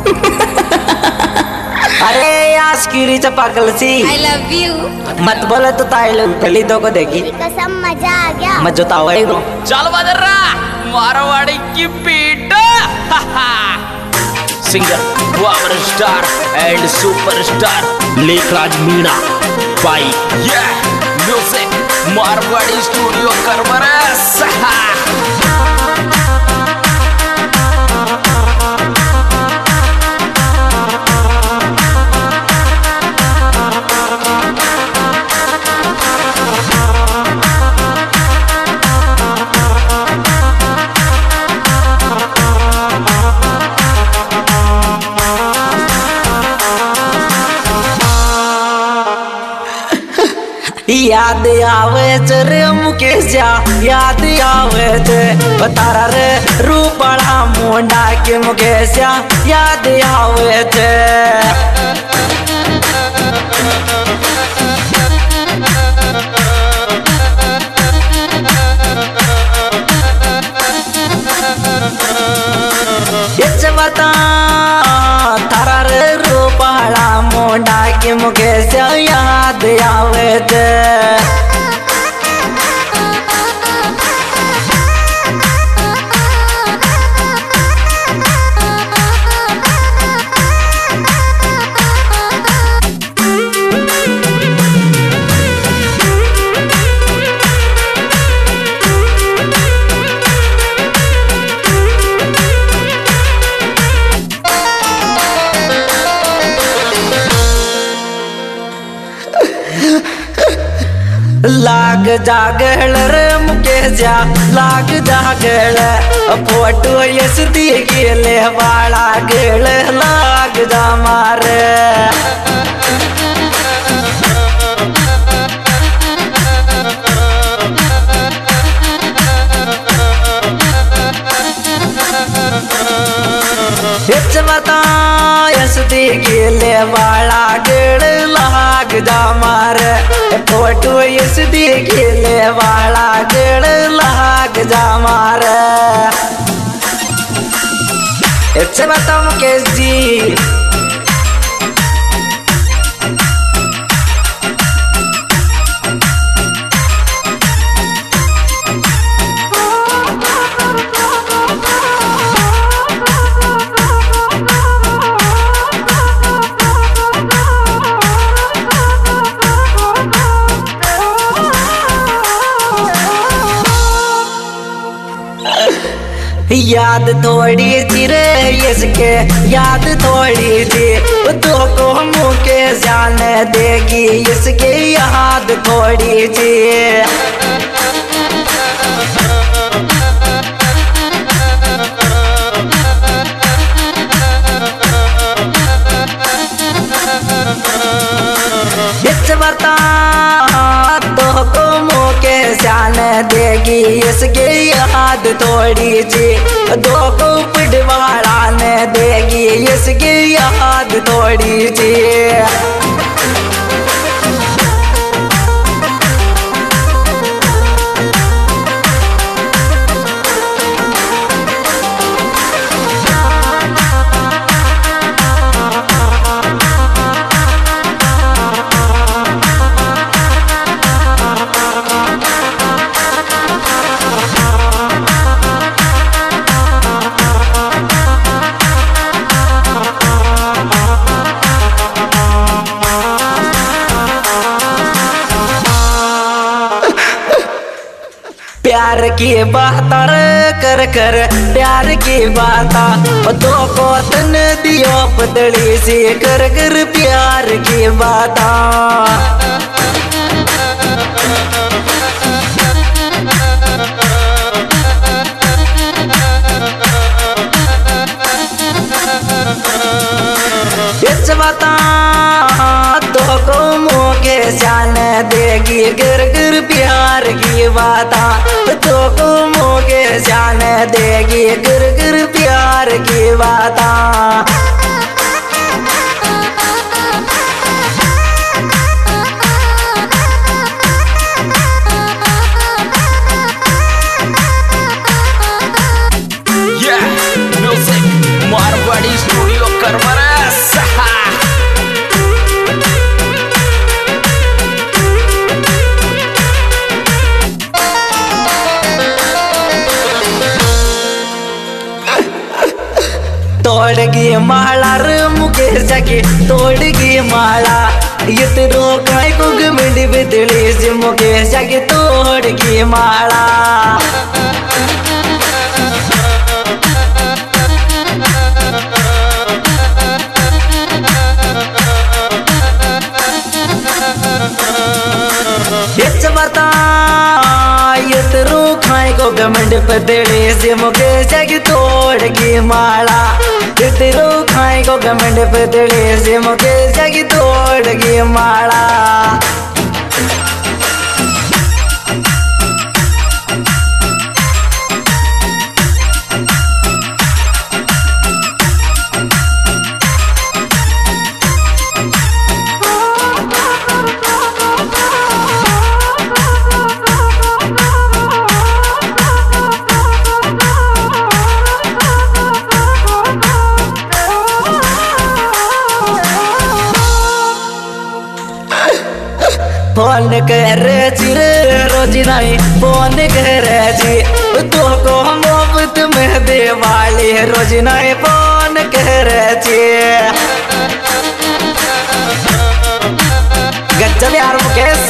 अरे आस्किरी चपाकल सी I love you मत बोले तो ताइल गली दो को देगी कसम मजा आ गया मत जोता हुआ को चल बदर्रा मारवाड़ी की पीठ singer power star and superstar Lekhraj Meena बाई ये म्यूजिक मारवाड़ी स्टूडियो करबरस याद आवे रे मुकेश जा याद आवे थे तारा रे रूपड़ा मुंडा के मुकेश जा याद आवे थे बता तारा रे रूपड़ा मुंडा के मुकेश जा याद आवे थे लाग जागल रे मुकेश जा लाग जागल फोटो यस दी गेले वाला गेल लाग जा मारे बता यस दी गेले वाला गेल लाग जा मारे फोटो यस दी गेले वाला गेल लाग जा मारे बता मुकेश जी याद थोड़ी सी रे इसके याद थोड़ी सी तो को मुके जाने देगी इसके याद थोड़ी सी बता तो को मुके जाने देगी इसके याद थोड़ी सी दो को पिटवाड़ा ने देगी इसकी याद थोड़ी सी प्यार की बात कर कर प्यार की बात दो को तन दियो पतली सी कर कर प्यार की बात बता तो को मुके जाने देगी गिर गिर प्यार की बात तो को मुके जाने देगी गिर गिर प्यार की बात म्यूजिक मारवाड़ी स्टूडियो करवा तोड़गी माला रे मुकेश जाके तोड़गी माला इतरो काय को गमिंड बिदली से मुकेश जाके तोड़गी माला बता इतरो खाए को गमंड पतड़े से मुकेश जाके तोड़गी माला इतरो खाए को गमंड पतड़े से मुकेश जाके तोड़गी माला फोन कर चिरे रोजी नहीं फोन कर जी तो को मोहब्बत में दे वाली रोजी नहीं फोन कर जी गजब यार मुकेश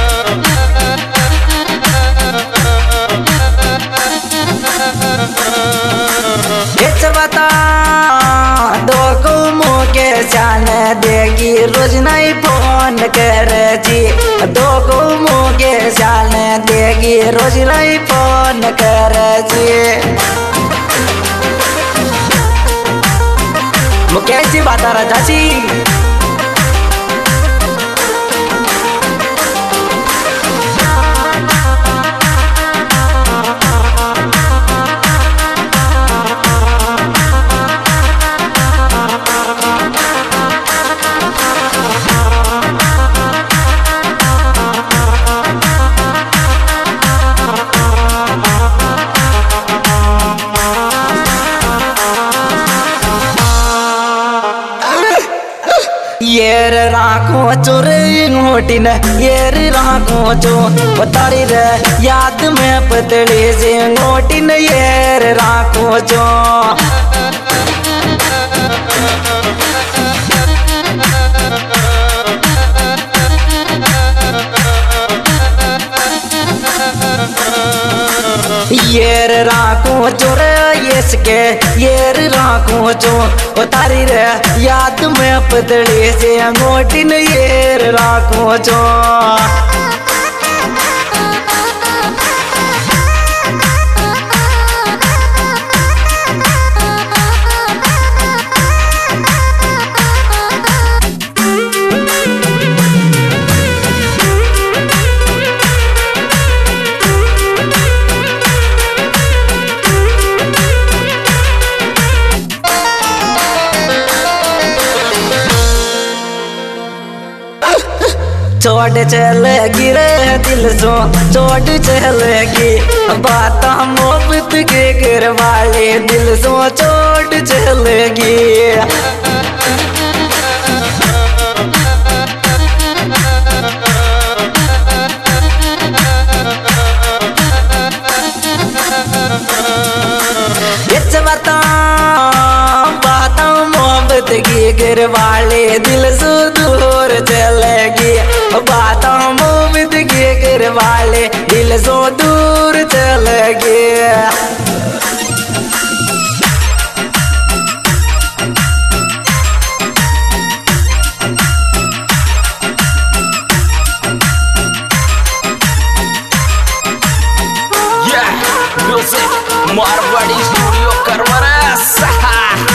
बता दो को मुकेश जान देगी रोज नहीं फोन कर जी दो को मुकेश जान देगी रोज नहीं फोन कर जी मुकेश जी बता राजा जी येर राखो चोरे घोटी न येर राखो चो तारी रे याद में पतली से घोटी न येर राखो चो येर राखो चोरे इसके येर राखो चो तारी रे याद में पतली से अंगूठी न येर राखो चो चोट चलेगी रे दिल सो चोट चलेगी बात मोहब्बत के घर वाले दिल सो चोट चलेगी बता बात मोहब्बत के घर वाले दिल से दूर चलेगी बात मोहब्बत के घर वाले दिल से दूर चलेगी मारवाड़ी स्टूडियो करवरा सहा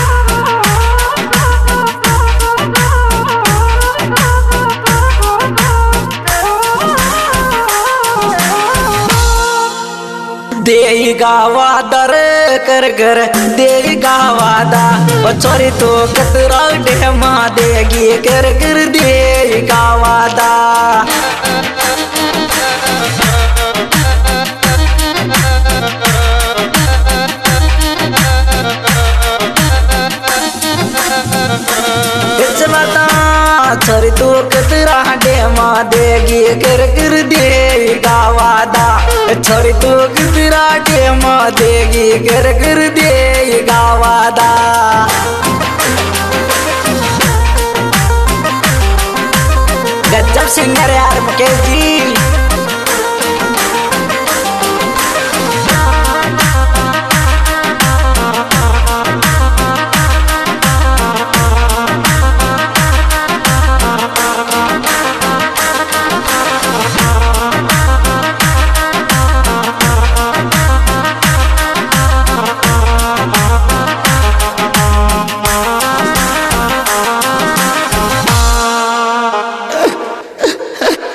देगा वादा रे कर कर देगा वादा छोरी तो कतरा डेमा देगी कर कर देगा वादा छोरी तू कतरा डेमा देगी कर कर देगा वादा छोरी तू कतरा डेमा देगी कर कर देगा वादा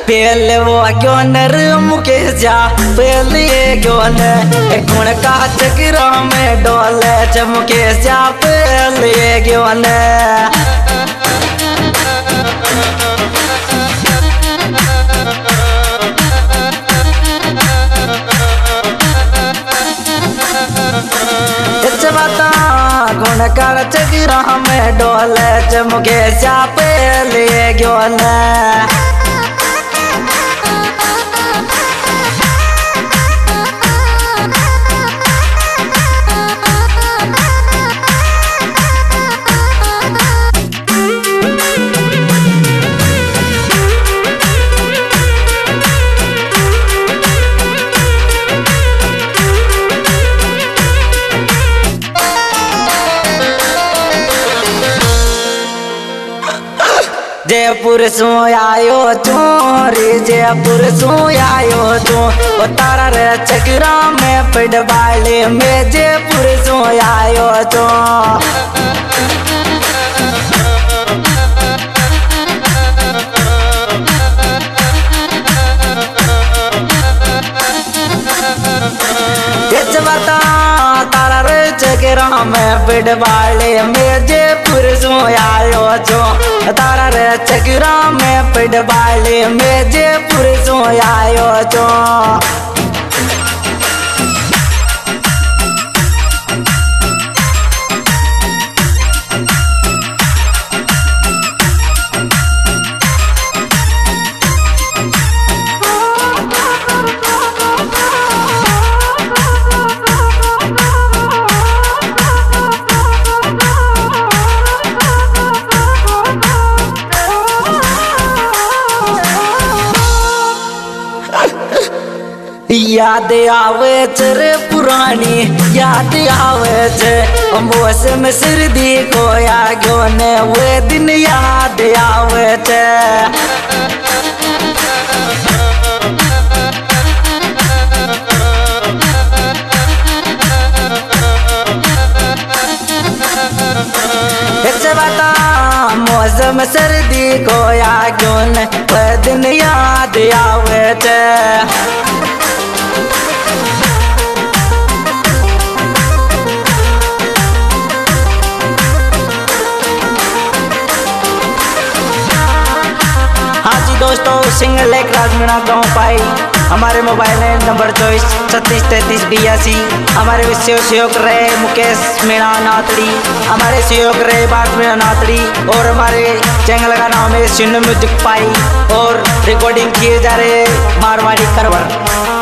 पहले वो क्यों नर मुकेश जा पहले क्यों न गुण का चक्र में डोले मुकेश जा पहले क्यों न गुण कर चक्र में डोले चमके चापे ले गयो न जयपुर सो आयो चोरी जयपुर सो आयो चो तारा रे चक्रा में पड़वाले में जयपुर सो आयो चो तारा रे चक्रा में पड़वाले में जयपुर सो आयो चो तारा रे चक्रा में पड़वाले में जयपुर सो आयो चो याद आवे रे पुरानी याद आवे मौसम सर्दी को आगो ने वो दिन याद आवे मौसम सर्दी को आगो ने वो दिन याद आवे दोस्तों सिंगल एक राजमीना गाँव पाई हमारे मोबाइल नंबर 24363382 हमारे सहयोग रहे मुकेश मीणा नातड़ी हमारे सहयोग रहे बात मीणा नातड़ी और हमारे चैनल का नाम है सिंह म्यूजिक पाई और रिकॉर्डिंग किए जा रहे मारवाड़ी करवर।